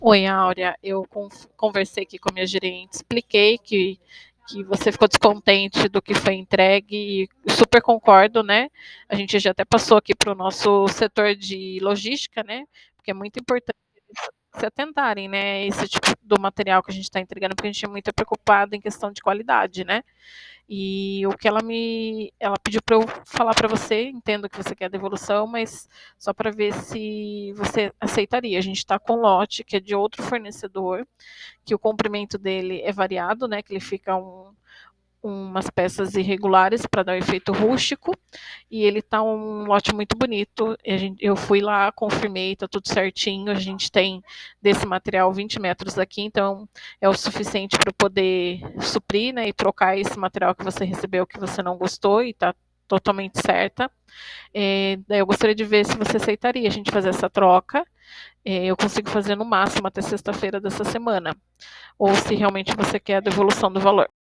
Oi, Áurea. Eu conversei aqui com a minha gerente, expliquei que você ficou descontente do que foi entregue e super concordo, né? A gente já até passou aqui para o nosso setor de logística, né? Porque é muito importante eles se atentarem, né? Esse tipo do material que a gente está entregando, porque a gente é muito preocupado em questão de qualidade, né? E o que ela pediu para eu falar para você, entendo que você quer a devolução, mas só para ver se você aceitaria. A gente está com um lote que é de outro fornecedor, que o comprimento dele é variado, né? Que ele fica umas peças irregulares para dar um efeito rústico, e ele tá um lote muito bonito. Eu fui lá, confirmei, tá tudo certinho. A gente tem desse material 20 metros aqui, então é o suficiente para poder suprir, né, e trocar esse material que você recebeu que você não gostou e tá totalmente certa. Daí eu gostaria de ver se você aceitaria a gente fazer essa troca. Eu consigo fazer no máximo até sexta-feira dessa semana, ou se realmente você quer a devolução do valor.